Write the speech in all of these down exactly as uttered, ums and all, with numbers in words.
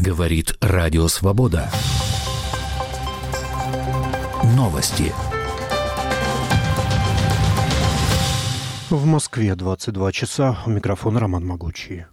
Говорит Радио Свобода. Новости. В Москве двадцать два часа. У микрофона Роман Могучий.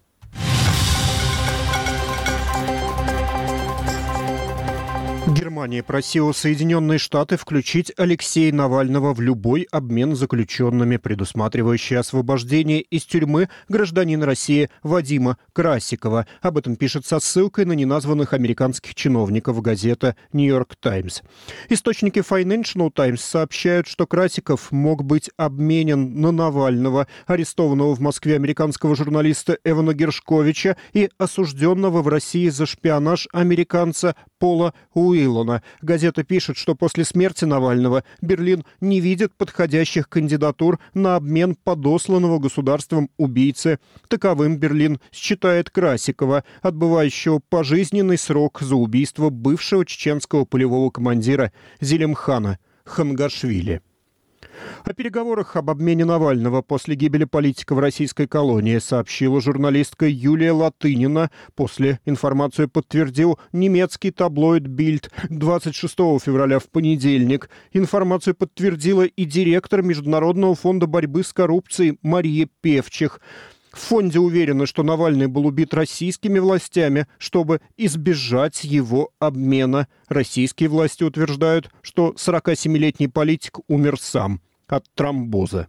Германия просила Соединенные Штаты включить Алексея Навального в любой обмен заключенными, предусматривающий освобождение из тюрьмы гражданина России Вадима Красикова. Об этом пишет со ссылкой на неназванных американских чиновников газета «Нью-Йорк Таймс». Источники Financial Times сообщают, что Красиков мог быть обменен на Навального, арестованного в Москве американского журналиста Эвана Гершковича и осужденного в России за шпионаж американца Пола Уиллона. Газета пишет, что после смерти Навального Берлин не видит подходящих кандидатур на обмен подосланного государством убийцы. Таковым Берлин считает Красикова, отбывающего пожизненный срок за убийство бывшего чеченского полевого командира Зелимхана Хангашвили. О переговорах об обмене Навального после гибели политика в российской колонии сообщила журналистка Юлия Латынина. После информацию подтвердил немецкий таблоид «Бильд» двадцать шестого февраля в понедельник. Информацию подтвердила и директор Международного фонда борьбы с коррупцией Мария Певчих. В фонде уверены, что Навальный был убит российскими властями, чтобы избежать его обмена. Российские власти утверждают, что сорокасемилетний политик умер сам от тромбоза.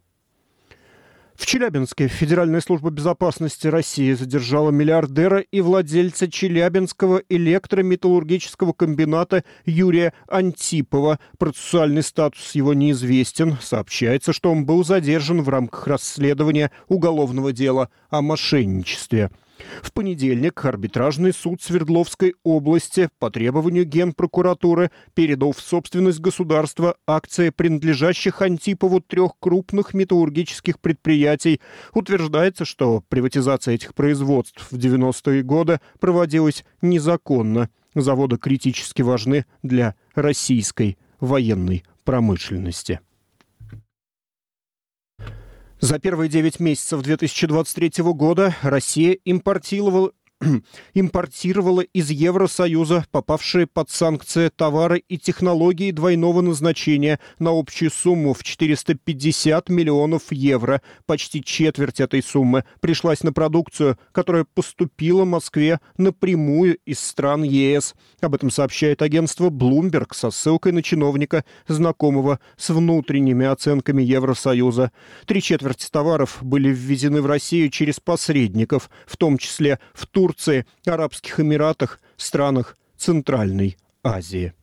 В Челябинске Федеральная служба безопасности России задержала миллиардера и владельца Челябинского электрометаллургического комбината Юрия Антипова. Процессуальный статус его неизвестен. Сообщается, что он был задержан в рамках расследования уголовного дела о мошенничестве. В понедельник арбитражный суд Свердловской области по требованию Генпрокуратуры передал в собственность государства акции, принадлежащих Антипову трех крупных металлургических предприятий. Утверждается, что приватизация этих производств в девяностые годы проводилась незаконно. Заводы критически важны для российской военной промышленности. За первые девять месяцев две тысячи двадцать третьего года Россия импортировала, импортировала из Евросоюза попавшие под санкции товары и технологии двойного назначения на общую сумму в четыреста пятьдесят миллионов евро. Почти четверть этой суммы пришлась на продукцию, которая поступила Москве напрямую из стран ЕС. Об этом сообщает агентство Bloomberg со ссылкой на чиновника, знакомого с внутренними оценками Евросоюза. Три четверти товаров были ввезены в Россию через посредников, в том числе в Турции, Арабских Эмиратах, странах Центральной Азии.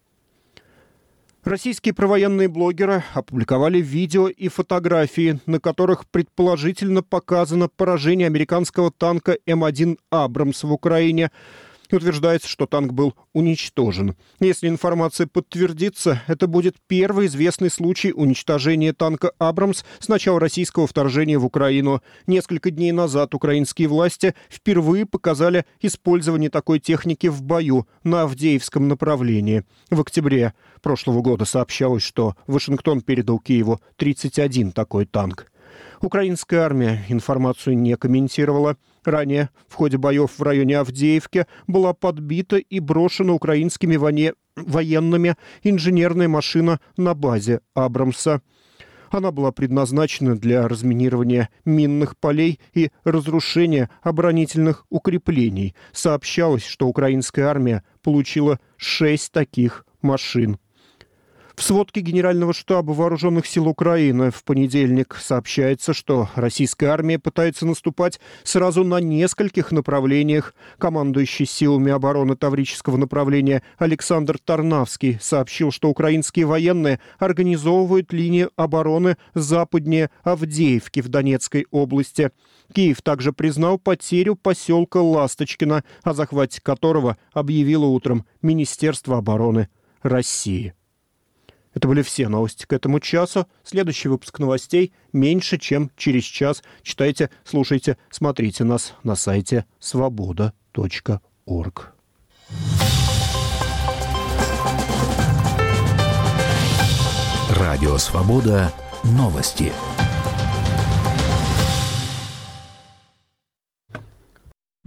Российские провоенные блогеры опубликовали видео и фотографии, на которых предположительно показано поражение американского танка эм один «Абрамс» в Украине. Утверждается, что танк был уничтожен. Если информация подтвердится, это будет первый известный случай уничтожения танка «Абрамс» с начала российского вторжения в Украину. Несколько дней назад украинские власти впервые показали использование такой техники в бою на Авдеевском направлении. В октябре прошлого года сообщалось, что Вашингтон передал Киеву тридцать один такой танк. Украинская армия информацию не комментировала. Ранее в ходе боев в районе Авдеевки была подбита и брошена украинскими воне... военными инженерная машина на базе «Абрамса». Она была предназначена для разминирования минных полей и разрушения оборонительных укреплений. Сообщалось, что украинская армия получила шесть таких машин. В сводке Генерального штаба Вооруженных сил Украины в понедельник сообщается, что российская армия пытается наступать сразу на нескольких направлениях. Командующий силами обороны Таврического направления Александр Тарнавский сообщил, что украинские военные организовывают линию обороны западнее Авдеевки в Донецкой области. Киев также признал потерю поселка Ласточкино, о захвате которого объявило утром Министерство обороны России. Это были все новости к этому часу. Следующий выпуск новостей меньше, чем через час. Читайте, слушайте, смотрите нас на сайте свобода точка орг. Радио «Свобода». Новости.